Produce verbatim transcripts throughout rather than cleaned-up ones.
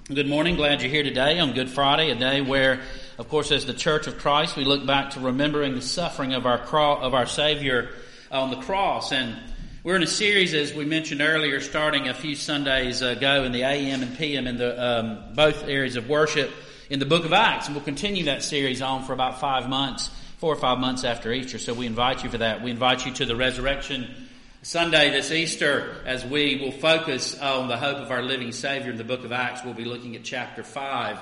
Good morning. Glad you're here today on Good Friday, a day where, of course, as the Church of Christ, we look back to remembering the suffering of our cro- of our Savior on the cross. And we're in a series, as we mentioned earlier, starting a few Sundays ago in the A M and P M in the um, both areas of worship in the book of Acts. And we'll continue that series on for about five months, four or five months after Easter. So we invite you for that. We invite you to the Resurrection Sunday this Easter, as we will focus on the hope of our living Savior in the book of Acts. We'll be looking at chapter five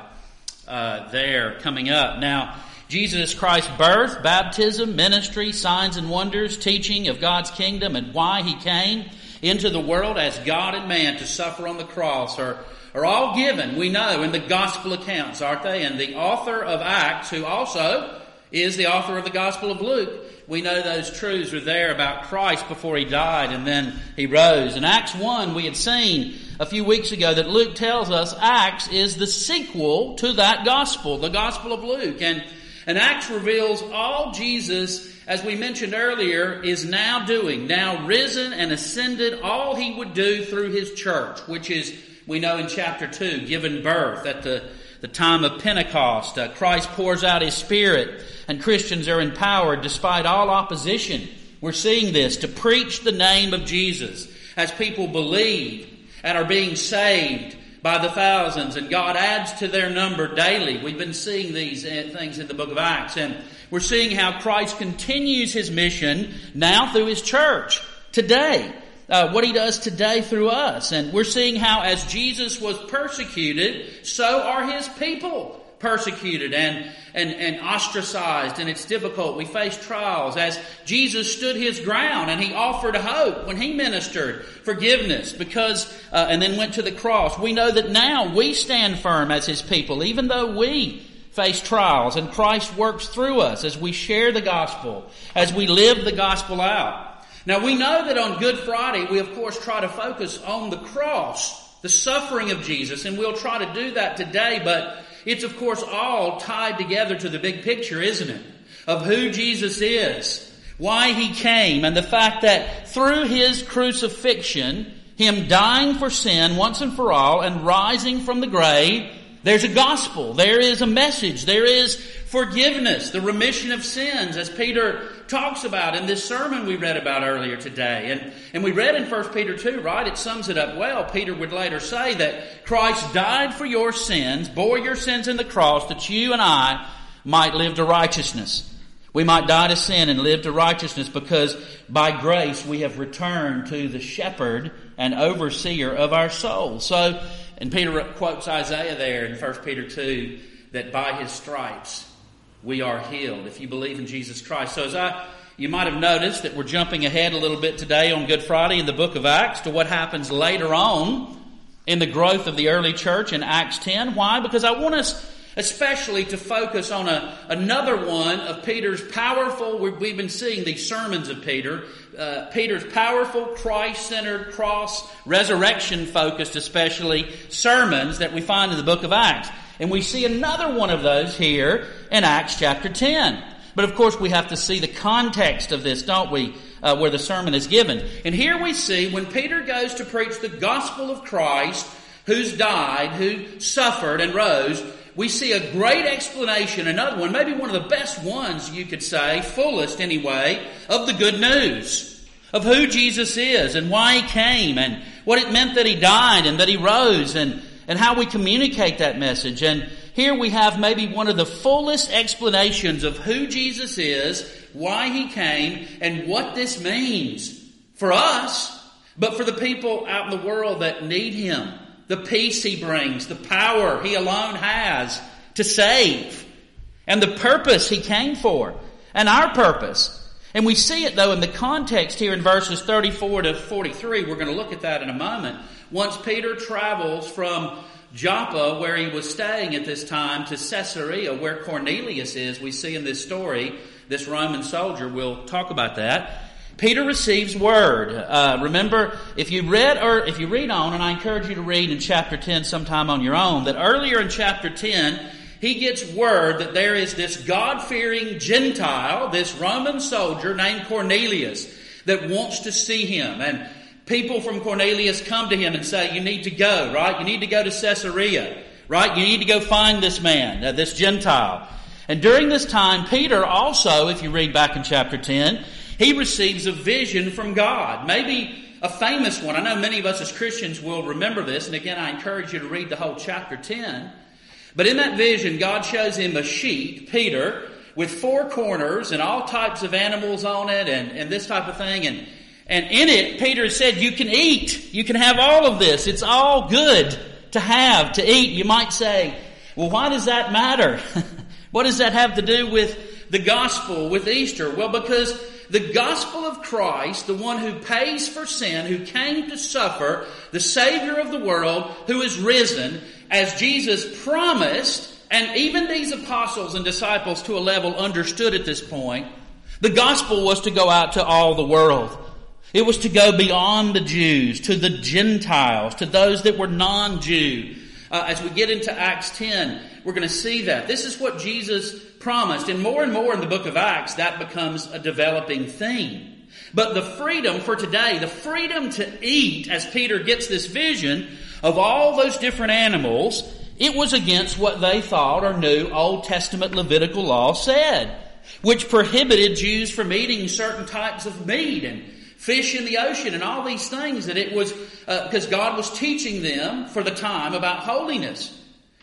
uh, there coming up. Now, Jesus Christ's birth, baptism, ministry, signs and wonders, teaching of God's kingdom, and why He came into the world as God and man to suffer on the cross are, are all given, we know, in the gospel accounts, aren't they? And the author of Acts, who also is the author of the Gospel of Luke, we know those truths are there about Christ before He died and then He rose. In Acts one, we had seen a few weeks ago that Luke tells us Acts is the sequel to that Gospel, the Gospel of Luke. And, and Acts reveals all Jesus, as we mentioned earlier, is now doing, now risen and ascended, all He would do through His church, which is, we know in chapter two, given birth at the The time of Pentecost. Uh, Christ pours out His Spirit and Christians are empowered despite all opposition. We're seeing this to preach the name of Jesus as people believe and are being saved by the thousands, and God adds to their number daily. We've been seeing these things in the book of Acts, and we're seeing how Christ continues His mission now through His church today. Uh, what He does today through us. And we're seeing how as Jesus was persecuted, so are His people persecuted and, and, and ostracized, and it's difficult. We face trials. As Jesus stood His ground and He offered hope when He ministered forgiveness because, uh, and then went to the cross. We know that now we stand firm as His people, even though we face trials, and Christ works through us as we share the gospel, as we live the gospel out. Now, we know that on Good Friday, we of course try to focus on the cross, the suffering of Jesus, and we'll try to do that today, but it's of course all tied together to the big picture, isn't it? Of who Jesus is, why He came, and the fact that through His crucifixion, Him dying for sin once and for all, and rising from the grave, there's a gospel, there is a message, there is forgiveness, the remission of sins, as Peter talks about in this sermon we read about earlier today. And, and we read in First Peter two, right? It sums it up well. Peter would later say that Christ died for your sins, bore your sins in the cross, that you and I might live to righteousness. We might die to sin and live to righteousness because by grace we have returned to the shepherd and overseer of our souls. So, and Peter quotes Isaiah there in First Peter two, that by His stripes we are healed, if you believe in Jesus Christ. So as I, you might have noticed that we're jumping ahead a little bit today on Good Friday in the book of Acts to what happens later on in the growth of the early church in Acts ten. Why? Because I want us especially to focus on a, another one of Peter's powerful, we've been seeing these sermons of Peter, uh, Peter's powerful Christ-centered, cross, resurrection-focused especially, sermons that we find in the book of Acts. And we see another one of those here in Acts chapter ten. But of course we have to see the context of this, don't we, uh, where the sermon is given. And here we see when Peter goes to preach the gospel of Christ, who's died, who suffered and rose, we see a great explanation, another one, maybe one of the best ones you could say, fullest anyway, of the good news, of who Jesus is and why He came and what it meant that He died and that He rose, and and how we communicate that message. And here we have maybe one of the fullest explanations of who Jesus is, why He came, and what this means for us, but for the people out in the world that need Him. The peace He brings, the power He alone has to save, and the purpose He came for, and our purpose. And we see it though in the context here in verses thirty-four to forty-three. We're going to look at that in a moment. Once Peter travels from Joppa, where he was staying at this time, to Caesarea, where Cornelius is, we see in this story, this Roman soldier, we'll talk about that. Peter receives word. Uh, remember, if you read or if you read on, and I encourage you to read in chapter ten sometime on your own, that earlier in chapter ten, he gets word that there is this God-fearing Gentile, this Roman soldier named Cornelius, that wants to see him. And people from Cornelius come to him and say, you need to go, right? You need to go to Caesarea. right? You need to go find this man, uh, this Gentile. And during this time, Peter also, if you read back in chapter ten, he receives a vision from God. Maybe a famous one. I know many of us as Christians will remember this. And again, I encourage you to read the whole chapter ten. But in that vision, God shows him a sheet, Peter, with four corners and all types of animals on it and, and this type of thing. And, and in it, Peter said, you can eat. You can have all of this. It's all good to have, to eat. You might say, well, why does that matter? What does that have to do with the gospel, with Easter? Well, because the gospel of Christ, the one who pays for sin, who came to suffer, the Savior of the world, who is risen, as Jesus promised, and even these apostles and disciples to a level understood at this point, the gospel was to go out to all the world. It was to go beyond the Jews, to the Gentiles, to those that were non-Jew. Uh, as we get into Acts ten, we're going to see that. This is what Jesus promised. And more and more in the book of Acts, that becomes a developing theme. But the freedom for today, the freedom to eat, as Peter gets this vision of all those different animals, it was against what they thought or knew Old Testament Levitical law said, which prohibited Jews from eating certain types of meat and fish in the ocean and all these things, that it was uh, because God was teaching them for the time about holiness.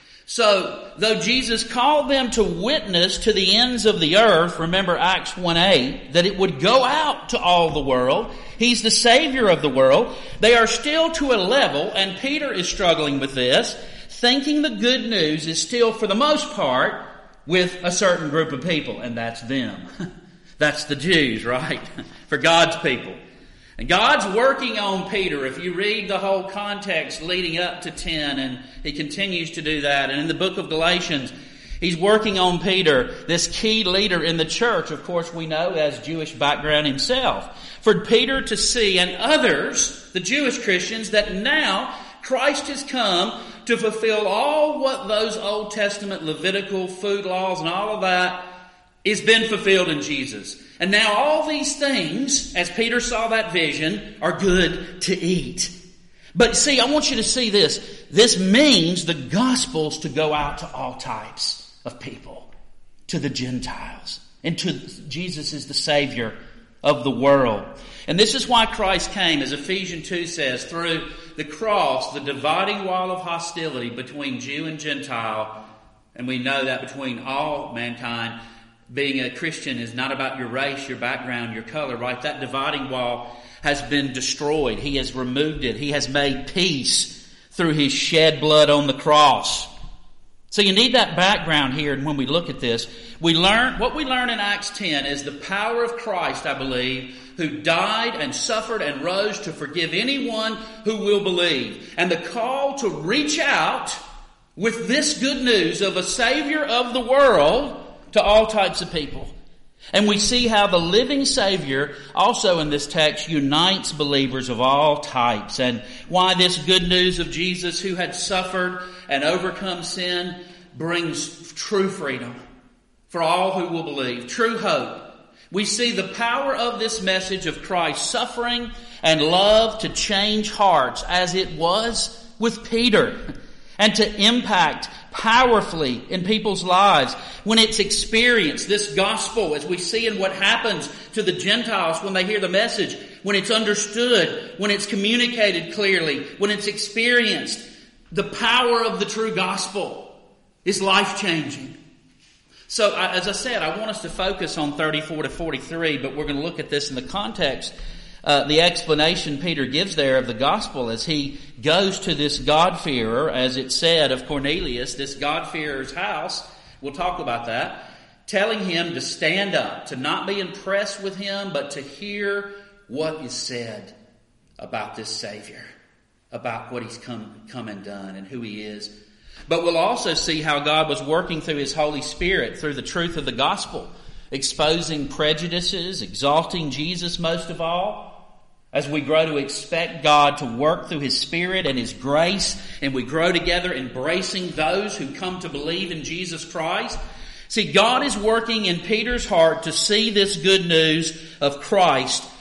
So, though Jesus called them to witness to the ends of the earth, remember Acts one eight, that it would go out to all the world, He's the Savior of the world, they are still to a level, and Peter is struggling with this, thinking the good news is still, for the most part, with a certain group of people, and that's them. That's the Jews, right? For God's people. And God's working on Peter. If you read the whole context leading up to ten, and He continues to do that. And in the book of Galatians, He's working on Peter, this key leader in the church, of course we know as Jewish background himself. For Peter to see, and others, the Jewish Christians, that now Christ has come to fulfill all what those Old Testament Levitical food laws and all of that has been fulfilled in Jesus. And now all these things, as Peter saw that vision, are good to eat. But see, I want you to see this. This means the gospel's to go out to all types of people, to the Gentiles, and to Jesus is the Savior of the world. And this is why Christ came, as Ephesians two says, through the cross, the dividing wall of hostility between Jew and Gentile, and we know that between all mankind. Being a Christian is not about your race, your background, your color, right? That dividing wall has been destroyed. He has removed it. He has made peace through His shed blood on the cross. So you need that background here, and when we look at this, we learn, what we learn in Acts ten is the power of Christ, I believe, who died and suffered and rose to forgive anyone who will believe. And the call to reach out with this good news of a Savior of the world to all types of people. And we see how the living Savior also in this text unites believers of all types, and why this good news of Jesus who had suffered and overcome sin brings true freedom for all who will believe, true hope. We see the power of this message of Christ's suffering and love to change hearts, as it was with Peter, and to impact powerfully in people's lives when it's experienced, this gospel, as we see in what happens to the Gentiles when they hear the message, when it's understood, when it's communicated clearly, when it's experienced. The power of the true gospel is life-changing. So, as I said, I want us to focus on thirty-four to forty-three, but we're going to look at this in the context, uh, the explanation Peter gives there of the gospel as he goes to this God-fearer, as it said of Cornelius, this God-fearer's house. We'll talk about that. Telling him to stand up, to not be impressed with him, but to hear what is said about this Savior, about what He's come, come and done and who He is. But we'll also see how God was working through His Holy Spirit, through the truth of the gospel, exposing prejudices, exalting Jesus most of all, as we grow to expect God to work through His Spirit and His grace, and we grow together embracing those who come to believe in Jesus Christ. See, God is working in Peter's heart to see this good news of Christ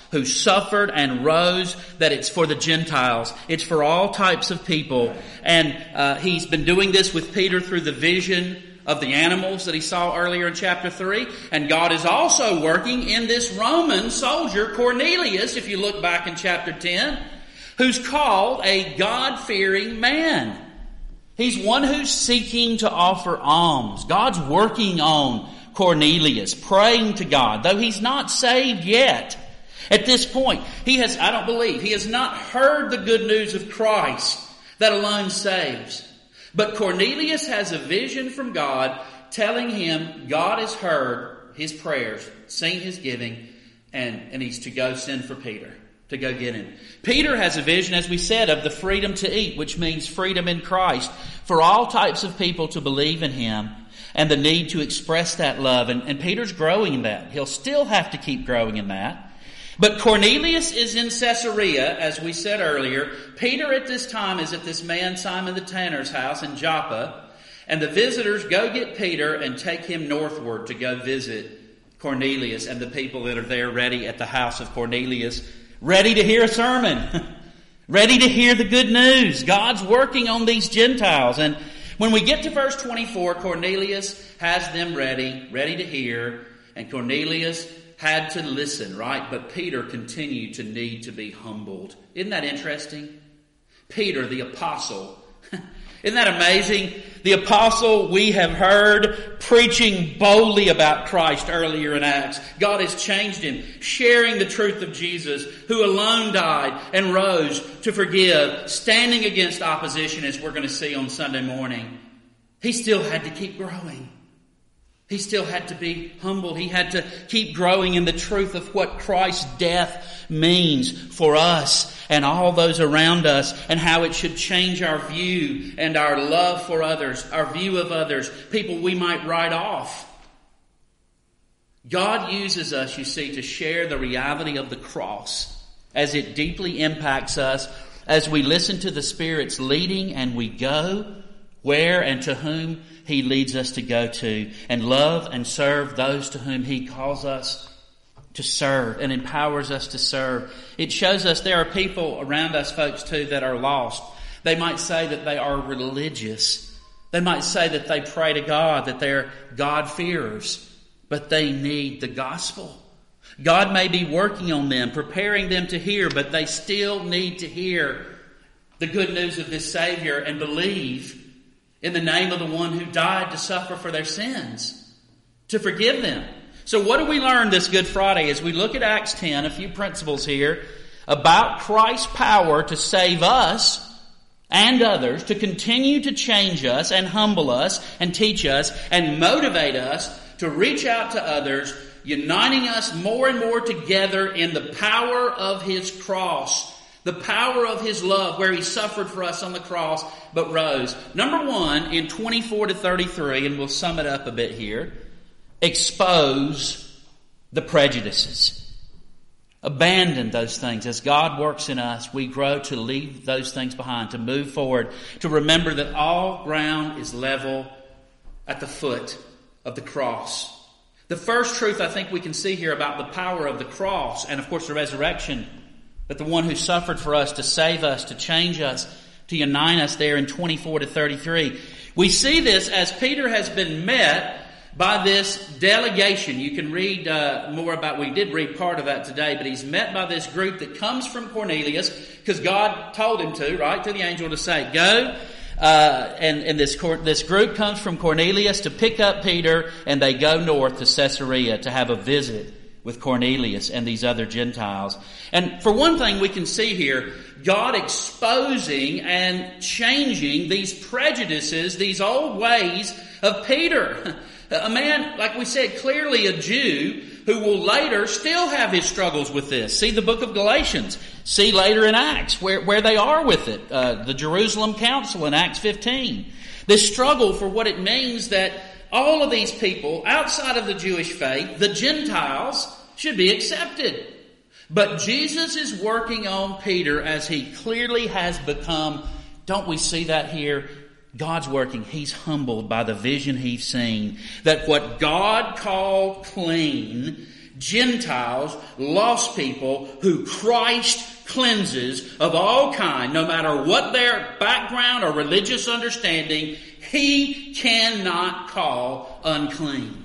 who suffered and rose, that it's for the Gentiles. It's for all types of people. And uh, he's been doing this with Peter through the vision of the animals that he saw earlier in chapter three. And God is also working in this Roman soldier, Cornelius, if you look back in chapter ten, who's called a God-fearing man. He's one who's seeking to offer alms. God's working on Cornelius, praying to God, though he's not saved yet. At this point, he has, I don't believe, he has not heard the good news of Christ that alone saves. But Cornelius has a vision from God telling him God has heard his prayers, seen his giving, and, and he's to go send for Peter, to go get him. Peter has a vision, as we said, of the freedom to eat, which means freedom in Christ, for all types of people to believe in him, and the need to express that love. And, and Peter's growing in that. He'll still have to keep growing in that. But Cornelius is in Caesarea, as we said earlier. Peter at this time is at this man Simon the tanner's house in Joppa. And the visitors go get Peter and take him northward to go visit Cornelius and the people that are there ready at the house of Cornelius, ready to hear a sermon, ready to hear the good news. God's working on these Gentiles. And when we get to verse twenty-four, Cornelius has them ready, ready to hear. And Cornelius had to listen, right? But Peter continued to need to be humbled. Isn't that interesting? Peter, the apostle. Isn't that amazing? The apostle we have heard preaching boldly about Christ earlier in Acts. God has changed him, sharing the truth of Jesus, who alone died and rose to forgive, standing against opposition, as we're going to see on Sunday morning. He still had to keep growing. He still had to be humble. He had to keep growing in the truth of what Christ's death means for us and all those around us, and how it should change our view and our love for others, our view of others, people we might write off. God uses us, you see, to share the reality of the cross as it deeply impacts us as we listen to the Spirit's leading and we go where and to whom He leads us to go to, and love and serve those to whom He calls us to serve and empowers us to serve. It shows us there are people around us, folks, too, that are lost. They might say that they are religious. They might say that they pray to God, that they're God-fearers, but they need the gospel. God may be working on them, preparing them to hear, but they still need to hear the good news of this Savior and believe in the name of the one who died to suffer for their sins, to forgive them. So what do we learn this Good Friday as we look at Acts ten, a few principles here about Christ's power to save us and others, to continue to change us and humble us and teach us and motivate us to reach out to others, uniting us more and more together in the power of His cross. The power of His love, where He suffered for us on the cross, but rose. Number one, in twenty-four to thirty-three, and we'll sum it up a bit here, expose the prejudices. Abandon those things. As God works in us, we grow to leave those things behind, to move forward, to remember that all ground is level at the foot of the cross. The first truth I think we can see here about the power of the cross, and of course the resurrection, but the one who suffered for us to save us, to change us, to unite us there in twenty-four to thirty-three. We see this as Peter has been met by this delegation. You can read uh, more about, we did read part of that today, but he's met by this group that comes from Cornelius, because God told him to, right, to the angel to say, go. Uh, and, and this, this group comes from Cornelius to pick up Peter, and they go north to Caesarea to have a visit with Cornelius and these other Gentiles. And for one thing, we can see here God exposing and changing these prejudices, these old ways of Peter. A man, like we said, clearly a Jew, who will later still have his struggles with this. See the book of Galatians. See later in Acts where, where they are with it. Uh, the Jerusalem Council in Acts fifteen. This struggle for what it means that all of these people outside of the Jewish faith, the Gentiles, should be accepted. But Jesus is working on Peter as he clearly has become. Don't we see that here? God's working. He's humbled by the vision he's seen. That what God called clean, Gentiles, lost people who Christ cleanses of all kind, no matter what their background or religious understanding, He cannot call unclean.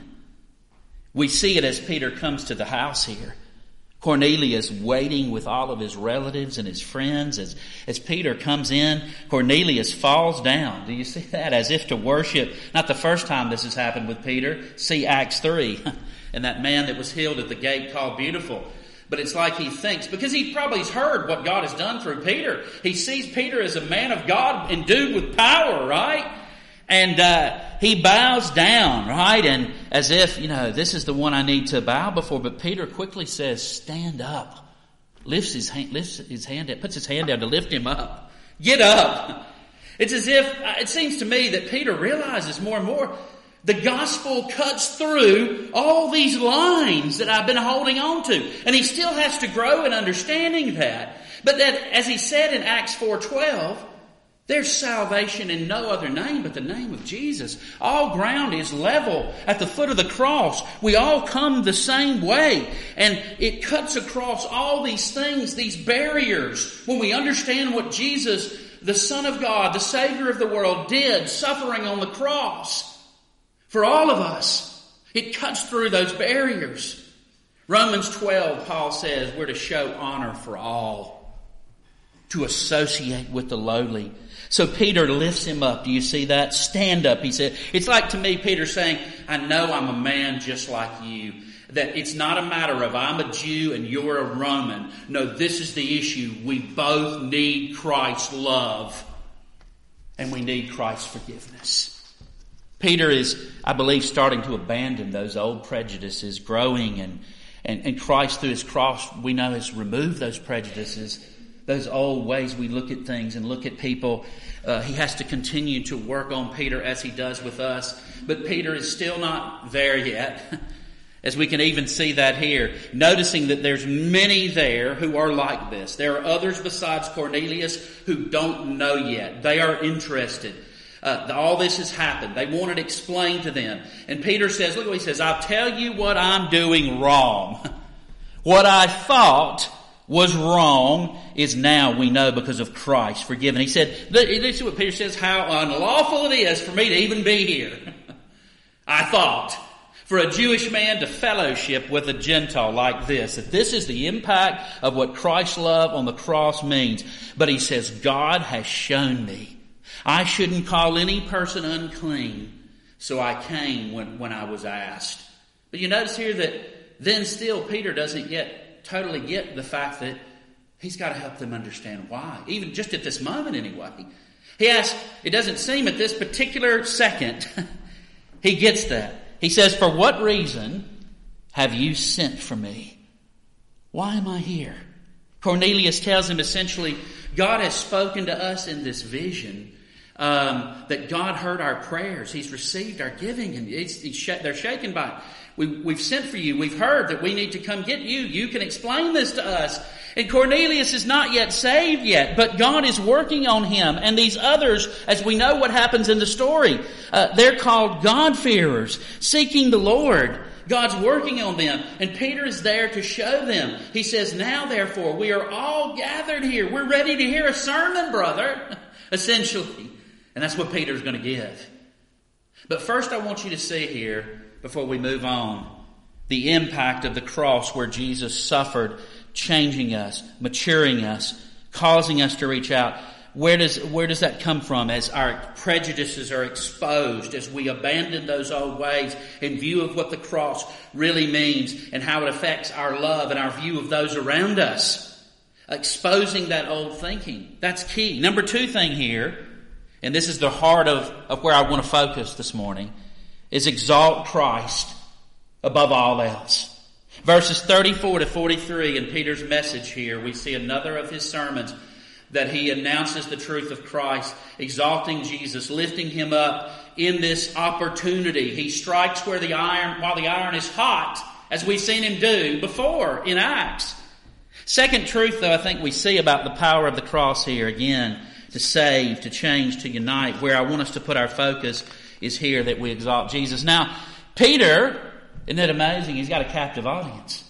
We see it as Peter comes to the house here. Cornelius waiting with all of his relatives and his friends. As, as Peter comes in, Cornelius falls down. Do you see that? As if to worship. Not the first time this has happened with Peter. See Acts three. And that man that was healed at the gate called Beautiful. But it's like he thinks, because he probably has heard what God has done through Peter. He sees Peter as a man of God endued with power, right? And uh, he bows down, right? And as if, you know, this is the one I need to bow before. But Peter quickly says, stand up. Lifts his hand, lifts his hand down, puts his hand down to lift him up. Get up. It's as if, it seems to me that Peter realizes more and more, the gospel cuts through all these lines that I've been holding on to. And he still has to grow in understanding that. But that, as he said in Acts four twelve, there's salvation in no other name but the name of Jesus. All ground is level at the foot of the cross. We all come the same way. And it cuts across all these things, these barriers. When we understand what Jesus, the Son of God, the Savior of the world, did, suffering on the cross for all of us, it cuts through those barriers. Romans twelve, Paul says, we're to show honor for all, to associate with the lowly. So Peter lifts him up. Do you see that? Stand up, he said. It's like to me, Peter saying, I know I'm a man just like you. That it's not a matter of I'm a Jew and you're a Roman. No, this is the issue. We both need Christ's love. And we need Christ's forgiveness. Peter is, I believe, starting to abandon those old prejudices, growing, and, and, and Christ through His cross, we know, has removed those prejudices, those old ways we look at things and look at people. Uh, he has to continue to work on Peter as He does with us. But Peter is still not there yet, as we can even see that here. Noticing that there's many there who are like this. There are others besides Cornelius who don't know yet. They are interested. Uh, all this has happened. They want it explained to them. And Peter says, look what he says, I'll tell you what I'm doing wrong. What I thought was wrong is now, we know, because of Christ, forgiven. He said, this is what Peter says, how unlawful it is for me to even be here. I thought, for a Jewish man to fellowship with a Gentile like this, that this is the impact of what Christ's love on the cross means. But he says, God has shown me I shouldn't call any person unclean, so I came when, when I was asked. But you notice here that then still Peter doesn't yet totally get the fact that he's got to help them understand why, even just at this moment anyway. He asks, it doesn't seem at this particular second, he gets that. He says, for what reason have you sent for me? Why am I here? Cornelius tells him essentially, God has spoken to us in this vision. Um, that God heard our prayers. He's received our giving, and it's, it's sh- they're shaken by it. We, we've sent for you. We've heard that we need to come get you. You can explain this to us. And Cornelius is not yet saved yet, but God is working on him. And these others, as we know what happens in the story, uh, they're called God-fearers, seeking the Lord. God's working on them, and Peter is there to show them. He says, now therefore, we are all gathered here. We're ready to hear a sermon, brother, essentially. And that's what Peter's going to give. But first I want you to see here, before we move on, the impact of the cross where Jesus suffered, changing us, maturing us, causing us to reach out. Where does, where does that come from as our prejudices are exposed, as we abandon those old ways in view of what the cross really means and how it affects our love and our view of those around us? Exposing that old thinking. That's key. Number two thing here, and this is the heart of, of where I want to focus this morning, is exalt Christ above all else. Verses thirty-four to forty-three in Peter's message here, we see another of his sermons that he announces the truth of Christ, exalting Jesus, lifting him up in this opportunity. He strikes where the iron, while the iron is hot, as we've seen him do before in Acts. Second truth, though, I think we see about the power of the cross here, again, to save, to change, to unite. Where I want us to put our focus is here, that we exalt Jesus. Now, Peter, isn't it amazing? He's got a captive audience.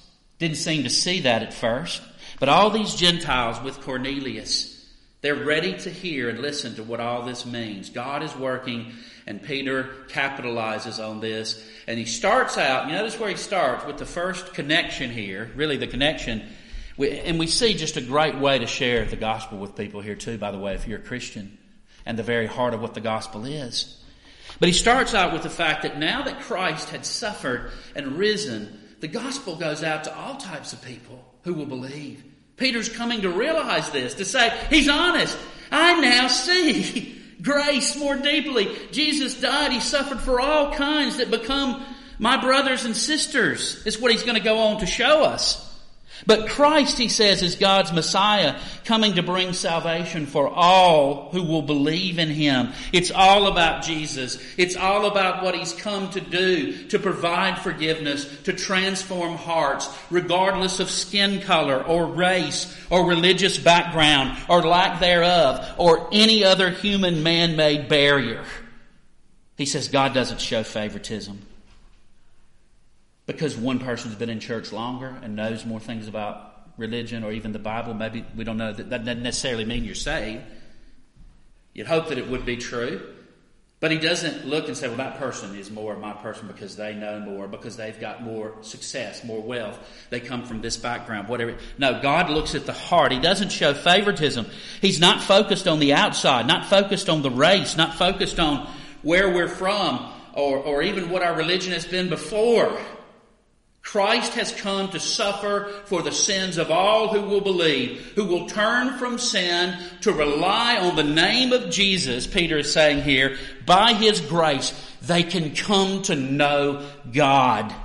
didn't seem to see that at first. But all these Gentiles with Cornelius, they're ready to hear and listen to what all this means. God is working, and Peter capitalizes on this. And he starts out, you notice where he starts with the first connection here, really the connection. And we see just a great way to share the gospel with people here too, by the way, if you're a Christian, and the very heart of what the gospel is. But he starts out with the fact that now that Christ had suffered and risen, the gospel goes out to all types of people who will believe. Peter's coming to realize this, to say, he's honest. I now see grace more deeply. Jesus died. He suffered for all kinds that become my brothers and sisters. It's what he's going to go on to show us. But Christ, he says, is God's Messiah, coming to bring salvation for all who will believe in him. It's all about Jesus. It's all about what he's come to do, to provide forgiveness, to transform hearts, regardless of skin color or race or religious background or lack thereof or any other human man-made barrier. He says God doesn't show favoritism. Because one person's been in church longer and knows more things about religion or even the Bible, maybe we don't know. That, that doesn't necessarily mean you're saved. You'd hope that it would be true. But he doesn't look and say, well, that person is more my person because they know more, because they've got more success, more wealth. They come from this background, whatever. No, God looks at the heart. He doesn't show favoritism. He's not focused on the outside, not focused on the race, not focused on where we're from or, or even what our religion has been before. Christ has come to suffer for the sins of all who will believe, who will turn from sin to rely on the name of Jesus, Peter is saying here. By his grace, they can come to know God.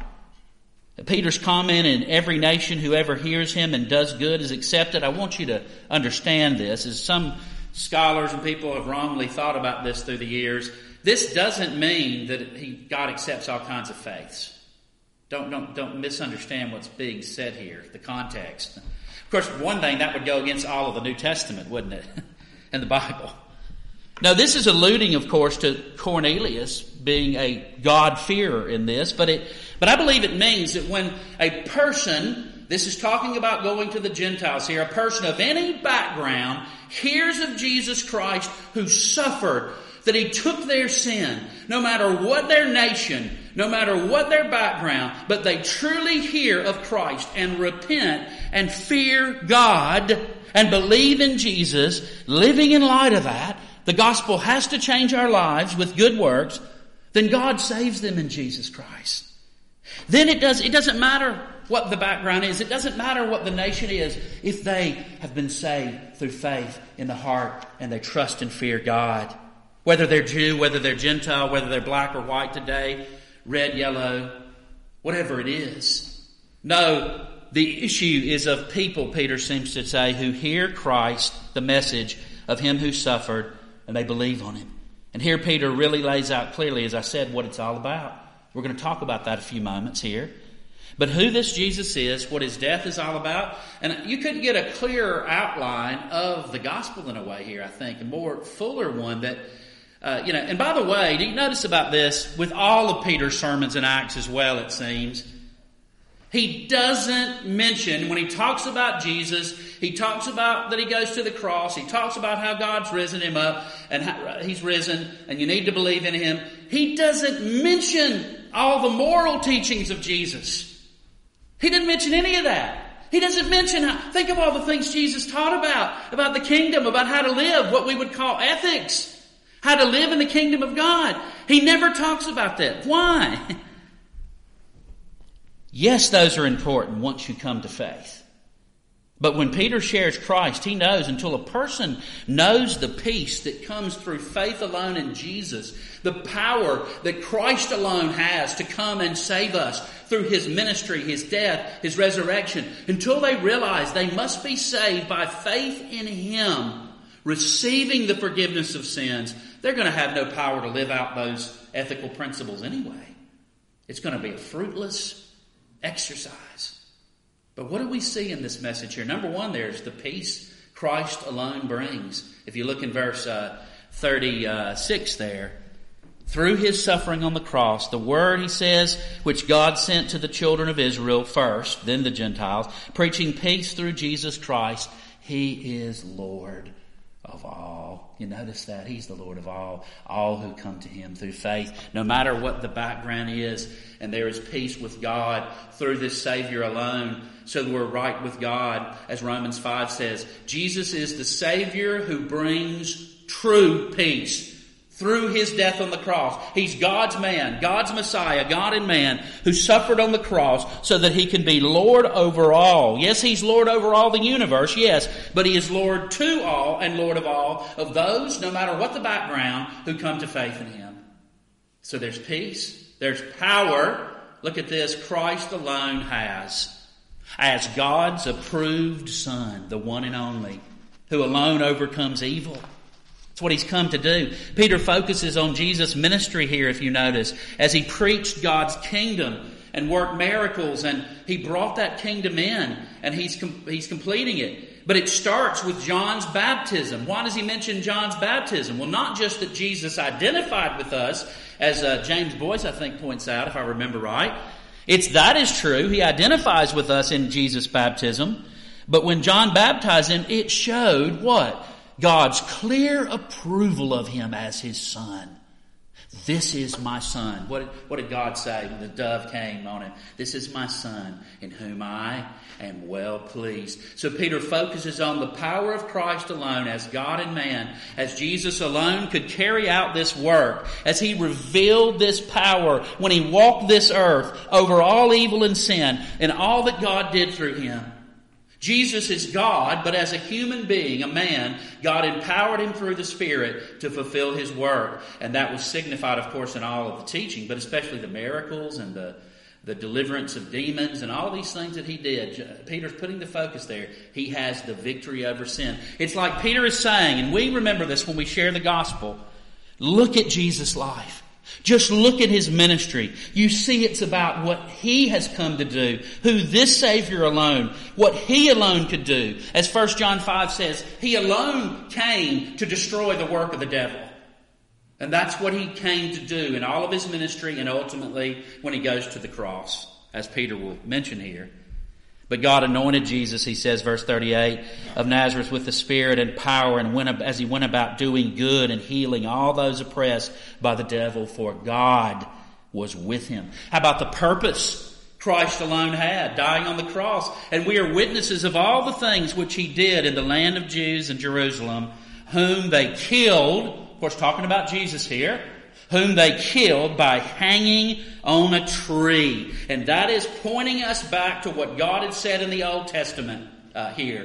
Peter's comment in every nation, whoever hears him and does good is accepted. I want you to understand this, as some scholars and people have wrongly thought about this through the years. This doesn't mean that he, God accepts all kinds of faiths. Don't, don't, don't misunderstand what's being said here, the context. Of course, one thing, that would go against all of the New Testament, wouldn't it? And the Bible. Now, this is alluding, of course, to Cornelius being a God-fearer in this, but it, but I believe it means that when a person, this is talking about going to the Gentiles here, a person of any background hears of Jesus Christ who suffered, that he took their sin, no matter what their nation, no matter what their background, but they truly hear of Christ and repent and fear God and believe in Jesus, living in light of that, the gospel has to change our lives with good works, then God saves them in Jesus Christ. Then it does, it doesn't matter what the background is. It doesn't matter what the nation is if they have been saved through faith in the heart and they trust and fear God. Whether they're Jew, whether they're Gentile, whether they're black or white today, red, yellow, whatever it is. No, the issue is of people, Peter seems to say, who hear Christ, the message of him who suffered, and they believe on him. And here Peter really lays out clearly, as I said, what it's all about. We're going to talk about that a few moments here. But who this Jesus is, what his death is all about, and you could get a clearer outline of the gospel in a way here, I think, a more fuller one that Uh, you know, and by the way, do you notice about this? With all of Peter's sermons in Acts as well, it seems, he doesn't mention, when he talks about Jesus, he talks about that he goes to the cross, he talks about how God's risen him up, and how he's risen, and you need to believe in him. He doesn't mention all the moral teachings of Jesus. He didn't mention any of that. He doesn't mention, how, think of all the things Jesus taught about, about the kingdom, about how to live, what we would call ethics. How to live in the kingdom of God. He never talks about that. Why? Yes, those are important once you come to faith. But when Peter shares Christ, he knows until a person knows the peace that comes through faith alone in Jesus, the power that Christ alone has to come and save us through his ministry, his death, his resurrection, until they realize they must be saved by faith in him, receiving the forgiveness of sins, they're going to have no power to live out those ethical principles anyway. It's going to be a fruitless exercise. But what do we see in this message here? Number one, there's the peace Christ alone brings. If you look in verse uh, thirty-six there, through his suffering on the cross, the word, he says, which God sent to the children of Israel first, then the Gentiles, preaching peace through Jesus Christ, he is Lord of all. You notice that? He's the Lord of all. All who come to him through faith, no matter what the background is, and there is peace with God through this Savior alone, so that we're right with God, as Romans five says. Jesus is the Savior who brings true peace through his death on the cross. He's God's man, God's Messiah, God and man, who suffered on the cross so that he can be Lord over all. Yes, he's Lord over all the universe, yes, but he is Lord to all and Lord of all of those, no matter what the background, who come to faith in him. So there's peace, there's power. Look at this, Christ alone has, as God's approved Son, the one and only, who alone overcomes evil. That's what he's come to do. Peter focuses on Jesus' ministry here, if you notice, as he preached God's kingdom and worked miracles, and he brought that kingdom in, and he's com- he's completing it. But it starts with John's baptism. Why does he mention John's baptism? Well, not just that Jesus identified with us, as uh, James Boyce, I think, points out, if I remember right. It's that is true. He identifies with us in Jesus' baptism. But when John baptized him, it showed what? God's clear approval of him as his son. This is my son. What, what did God say when the dove came on him? This is my son in whom I am well pleased. So Peter focuses on the power of Christ alone as God and man, as Jesus alone could carry out this work, as he revealed this power when he walked this earth over all evil and sin and all that God did through him. Jesus is God, but as a human being, a man, God empowered him through the Spirit to fulfill his work. And that was signified, of course, in all of the teaching, but especially the miracles and the, the deliverance of demons and all these things that he did. Peter's putting the focus there. He has the victory over sin. It's like Peter is saying, and we remember this when we share the gospel, look at Jesus' life. Just look at his ministry. You see it's about what he has come to do, who this Savior alone, what he alone could do. As First John five says, he alone came to destroy the work of the devil. And that's what he came to do in all of his ministry and ultimately when he goes to the cross, as Peter will mention here. But God anointed Jesus, he says, verse thirty-eight, of Nazareth with the Spirit and power, and went as he went about doing good and healing all those oppressed by the devil, for God was with him. How about the purpose Christ alone had, dying on the cross? And we are witnesses of all the things which he did in the land of Jews and Jerusalem, whom they killed, of course talking about Jesus here, whom they killed by hanging on a tree. And that is pointing us back to what God had said in the Old Testament uh, here.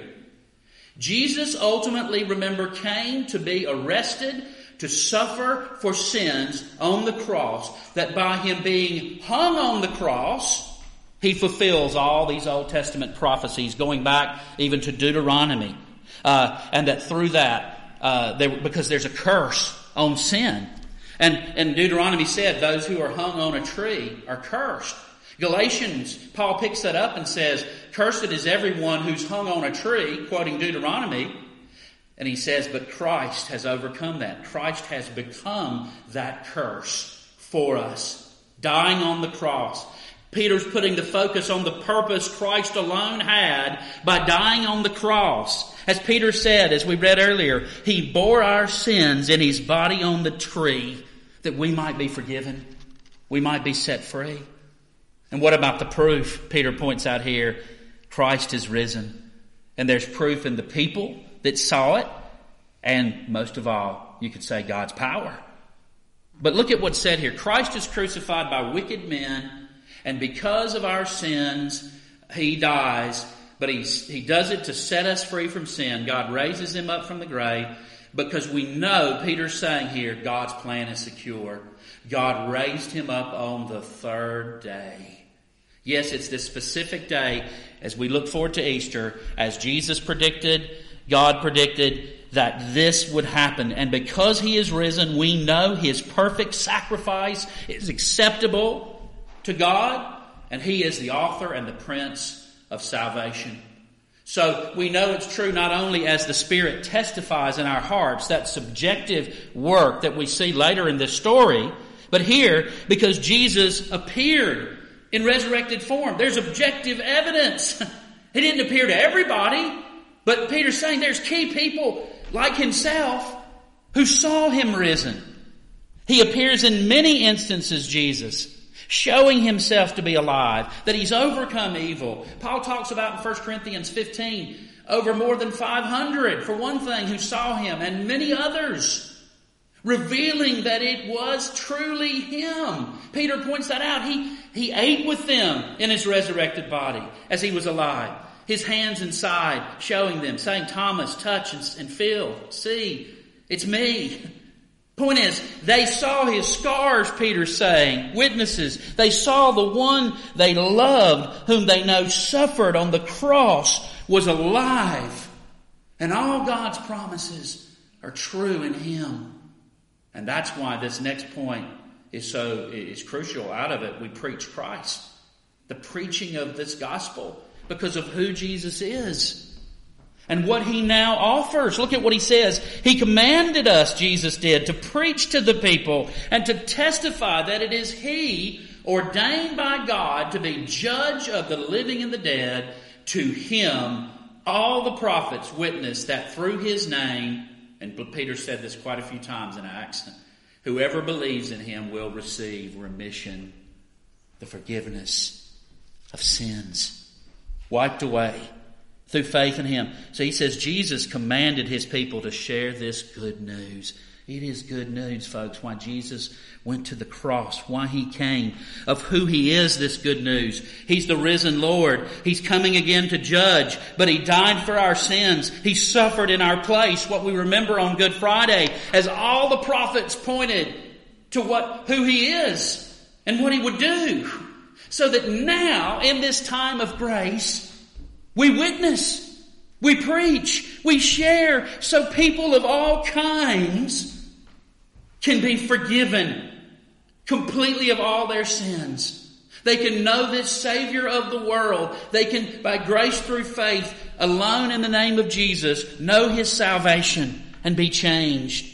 Jesus ultimately, remember, came to be arrested, to suffer for sins on the cross, that by him being hung on the cross, he fulfills all these Old Testament prophecies, going back even to Deuteronomy. Uh, and that through that, uh, there, because there's a curse on sin. And, and Deuteronomy said those who are hung on a tree are cursed. Galatians, Paul picks that up and says, cursed is everyone who's hung on a tree, quoting Deuteronomy. And he says, but Christ has overcome that. Christ has become that curse for us, dying on the cross. Peter's putting the focus on the purpose Christ alone had by dying on the cross. As Peter said, as we read earlier, he bore our sins in his body on the tree that we might be forgiven, we might be set free. And what about the proof? Peter points out here, Christ is risen. And there's proof in the people that saw it, and most of all, you could say God's power. But look at what's said here. Christ is crucified by wicked men, and because of our sins, he dies. But he, he does it to set us free from sin. God raises him up from the grave because we know, Peter's saying here, God's plan is secure. God raised him up on the third day. Yes, it's this specific day as we look forward to Easter, as Jesus predicted, God predicted that this would happen. And because he is risen, we know his perfect sacrifice is acceptable to God, and he is the author and the prince of salvation. So we know it's true not only as the Spirit testifies in our hearts, that subjective work that we see later in this story, But here, because Jesus appeared in resurrected form, there's objective evidence. He didn't appear to everybody, but Peter's saying there's key people like himself who saw him risen. He appears in many instances, Jesus, showing himself to be alive, that he's overcome evil. Paul talks about in First Corinthians fifteen, over more than five hundred, for one thing, who saw him, and many others, revealing that it was truly him. Peter points that out. He, he ate with them in his resurrected body as he was alive. His hands inside, showing them, saying, Thomas, touch and, and feel, see, it's me. Point is, they saw his scars, Peter's saying, witnesses. They saw the one they loved, whom they know suffered on the cross, was alive. And all God's promises are true in him. And that's why this next point is so is crucial. Out of it, we preach Christ. The preaching of this gospel because of who Jesus is. And what he now offers. Look at what he says. He commanded us, Jesus did, to preach to the people and to testify that it is he ordained by God to be judge of the living and the dead. To him, all the prophets witness that through his name, and Peter said this quite a few times in Acts, whoever believes in him will receive remission, the forgiveness of sins, wiped away through faith in him. So he says Jesus commanded his people to share this good news. It is good news, folks, why Jesus went to the cross, why he came, of who he is, this good news. He's the risen Lord. He's coming again to judge, but he died for our sins. He suffered in our place, what we remember on Good Friday, as all the prophets pointed to what who he is and what he would do. So that now, in this time of grace, we witness, we preach, we share, so people of all kinds can be forgiven completely of all their sins. They can know this Savior of the world. They can, by grace through faith, alone in the name of Jesus, know his salvation and be changed.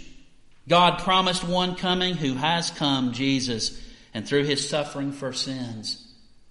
God promised one coming who has come, Jesus, and through his suffering for sins,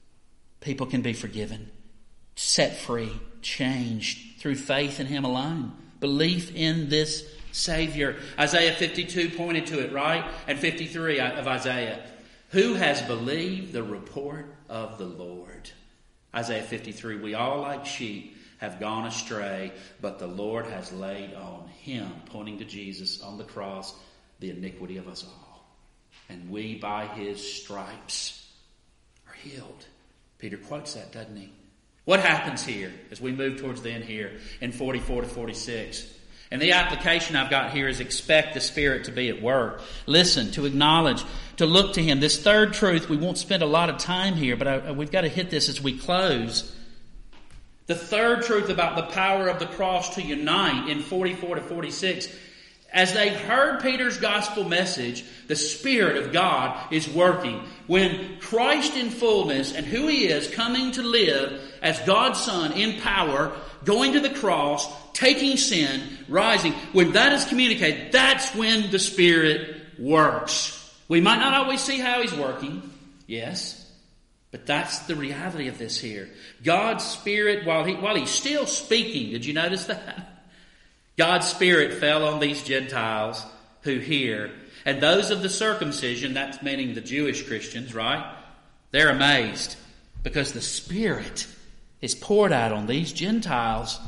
people can be forgiven, set free, changed through faith in him alone. Belief in this Savior. Isaiah fifty-two pointed to it, right? And fifty-three of Isaiah. Who has believed the report of the Lord? Isaiah fifty-three. We all like sheep have gone astray, but the Lord has laid on him, pointing to Jesus on the cross, the iniquity of us all. And we by his stripes are healed. Peter quotes that, doesn't he? What happens here as we move towards the end here in forty-four to forty-six? And the application I've got here is expect the Spirit to be at work. Listen, to acknowledge, to look to him. This third truth, we won't spend a lot of time here, but I, we've got to hit this as we close. The third truth about the power of the cross to unite in forty-four to forty-six. As they've heard Peter's gospel message, the Spirit of God is working. When Christ in fullness and who he is coming to live as God's Son in power, going to the cross, taking sin, rising, when that is communicated, that's when the Spirit works. We might not always see how he's working, yes, but that's the reality of this here. God's Spirit, while he while he's still speaking, did you notice that? God's Spirit fell on these Gentiles who hear, and those of the circumcision, that's meaning the Jewish Christians, right? They're amazed because the Spirit is poured out on these Gentiles.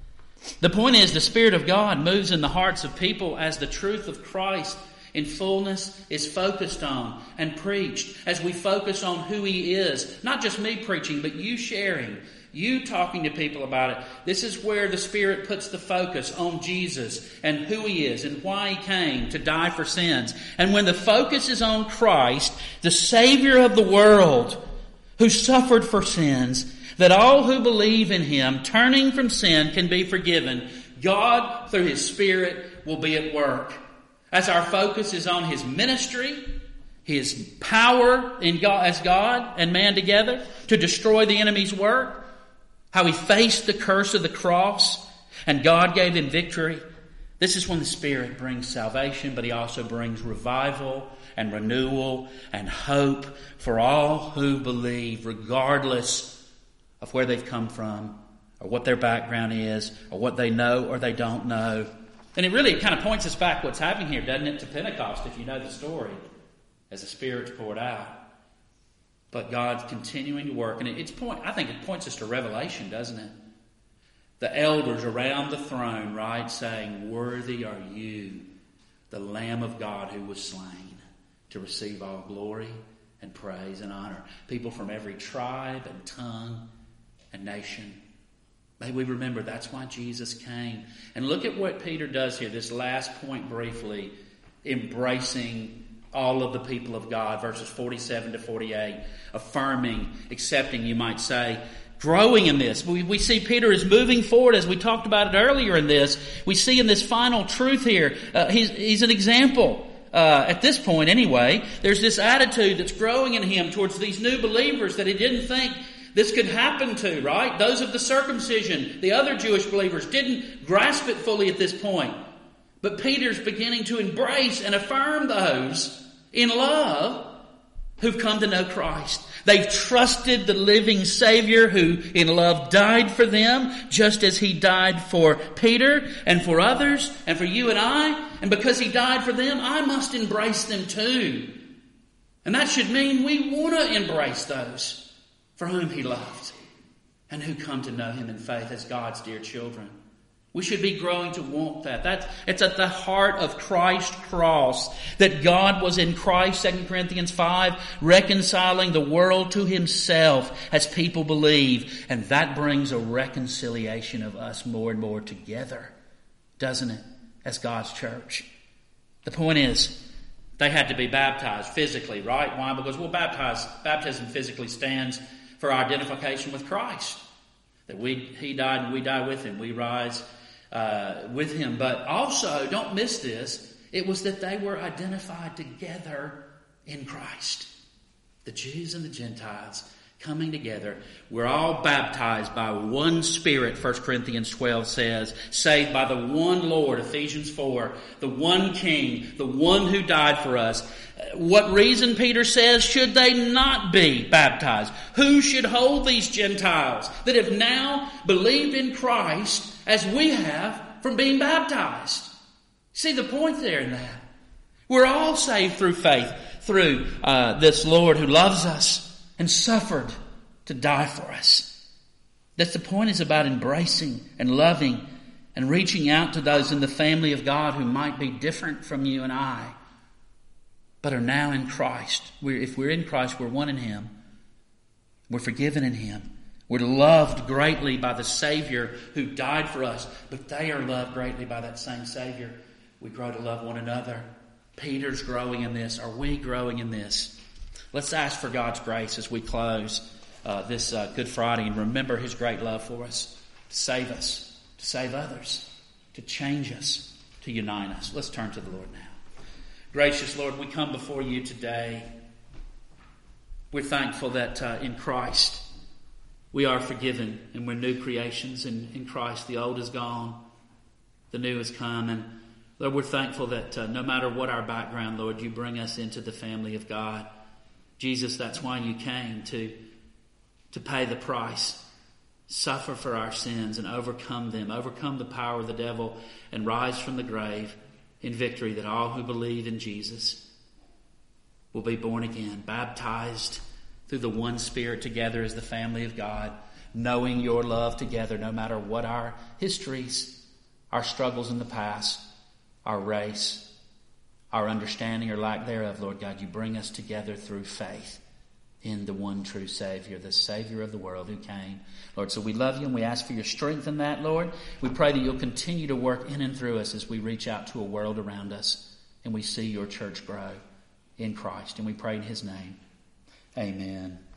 The point is, the Spirit of God moves in the hearts of people as the truth of Christ in fullness is focused on and preached. As we focus on who he is, not just me preaching, but you sharing, you talking to people about it. This is where the Spirit puts the focus on Jesus and who he is and why he came to die for sins. And when the focus is on Christ, the Savior of the world, who suffered for sins, that all who believe in him, turning from sin, can be forgiven, God, through his Spirit, will be at work. As our focus is on his ministry, his power in God, as God and man together to destroy the enemy's work, how he faced the curse of the cross and God gave him victory. This is when the Spirit brings salvation, but he also brings revival and renewal and hope for all who believe, regardless of where they've come from or what their background is or what they know or they don't know. And it really kind of points us back what's happening here, doesn't it, to Pentecost, if you know the story, as the Spirit's poured out. But God's continuing to work. And it's point, I think it points us to Revelation, doesn't it? The elders around the throne, right, saying, "Worthy are you, the Lamb of God who was slain, to receive all glory and praise and honor." People from every tribe and tongue and nation. May we remember that's why Jesus came. And look at what Peter does here, this last point briefly, embracing all of the people of God, verses forty-seven to forty-eight, affirming, accepting, you might say, growing in this. We, we see Peter is moving forward, as we talked about it earlier in this. We see in this final truth here, uh, he's, he's an example. Uh, at this point anyway, there's this attitude that's growing in him towards these new believers that he didn't think this could happen to, right? Those of the circumcision, the other Jewish believers, didn't grasp it fully at this point. But Peter's beginning to embrace and affirm those in love who've come to know Christ. They've trusted the living Savior who in love died for them, just as He died for Peter and for others and for you and I. And because He died for them, I must embrace them too. And that should mean we want to embrace those for whom He loved and who come to know Him in faith as God's dear children. We should be growing to want that. That's, it's at the heart of Christ's cross that God was in Christ, Second Corinthians five, reconciling the world to Himself as people believe. And that brings a reconciliation of us more and more together, doesn't it, as God's church? The point is, they had to be baptized physically, right? Why? Because, well, baptized, baptism physically stands for our identification with Christ. That we He died and we die with Him. We rise uh, with Him. But also, don't miss this, it was that they were identified together in Christ. The Jews and the Gentiles coming together. We're all baptized by one Spirit, First Corinthians twelve says. Saved by the one Lord, Ephesians four. The one King, the one who died for us. What reason, Peter says, should they not be baptized? Who should hold these Gentiles that have now believed in Christ as we have from being baptized? See the point there in that? We're all saved through faith, through uh, this Lord who loves us and suffered to die for us. That's the point, is about embracing and loving and reaching out to those in the family of God who might be different from you and I, but are now in Christ. We're, if we're in Christ, we're one in Him. We're forgiven in Him. We're loved greatly by the Savior who died for us, but they are loved greatly by that same Savior. We grow to love one another. Peter's growing in this. Are we growing in this? Let's ask for God's grace as we close uh, this uh, Good Friday and remember His great love for us, to save us, to save others, to change us, to unite us. Let's turn to the Lord now. Gracious Lord, we come before You today. We're thankful that uh, in Christ we are forgiven and we're new creations. And in Christ the old is gone, the new has come. And Lord, we're thankful that uh, no matter what our background, Lord, You bring us into the family of God. Jesus, that's why You came, to, to pay the price, suffer for our sins and overcome them, overcome the power of the devil and rise from the grave in victory, that all who believe in Jesus will be born again, baptized through the one Spirit together as the family of God, knowing Your love together no matter what our histories, our struggles in the past, our race, our understanding or lack thereof. Lord God, You bring us together through faith in the one true Savior, the Savior of the world who came. Lord, so we love You and we ask for Your strength in that, Lord. We pray that You'll continue to work in and through us as we reach out to a world around us and we see Your church grow in Christ. And we pray in His name. Amen.